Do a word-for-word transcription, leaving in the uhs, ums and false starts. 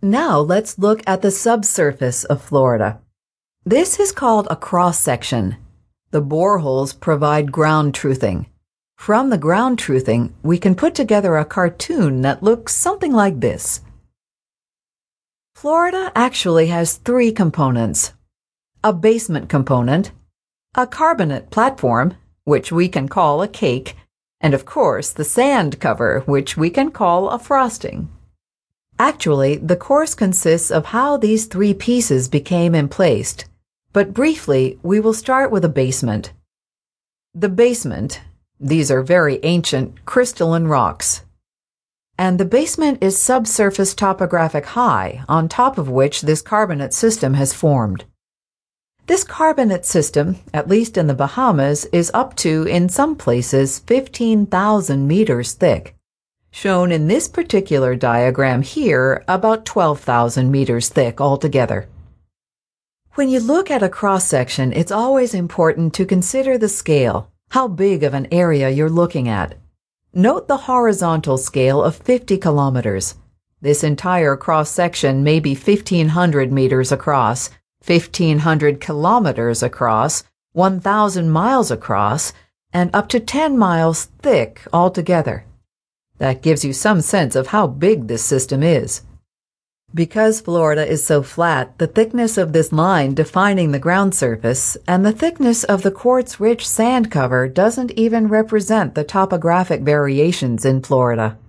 Now let's look at the subsurface of Florida. This is called a cross-section. The boreholes provide ground truthing. From the ground truthing, we can put together a cartoon that looks something like this. Florida actually has three components: a basement component, a carbonate platform, which we can call a cake, and of course the sand cover, which we can call a frosting. Actually, the course consists of how these three pieces became emplaced, but briefly we will start with a basement. The basement, these are very ancient crystalline rocks. And the basement is subsurface topographic high, on top of which this carbonate system has formed. This carbonate system, at least in the Bahamas, is up to, in some places, fifteen thousand meters thick. Shown in this particular diagram here, about twelve thousand meters thick altogether. When you look at a cross-section, it's always important to consider the scale, how big of an area you're looking at. Note the horizontal scale of fifty kilometers. This entire cross-section may be fifteen hundred meters across, fifteen hundred kilometers across, one thousand miles across, and up to ten miles thick altogether. That gives you some sense of how big this system is. Because Florida is so flat, the thickness of this line defining the ground surface and the thickness of the quartz-rich sand cover doesn't even represent the topographic variations in Florida.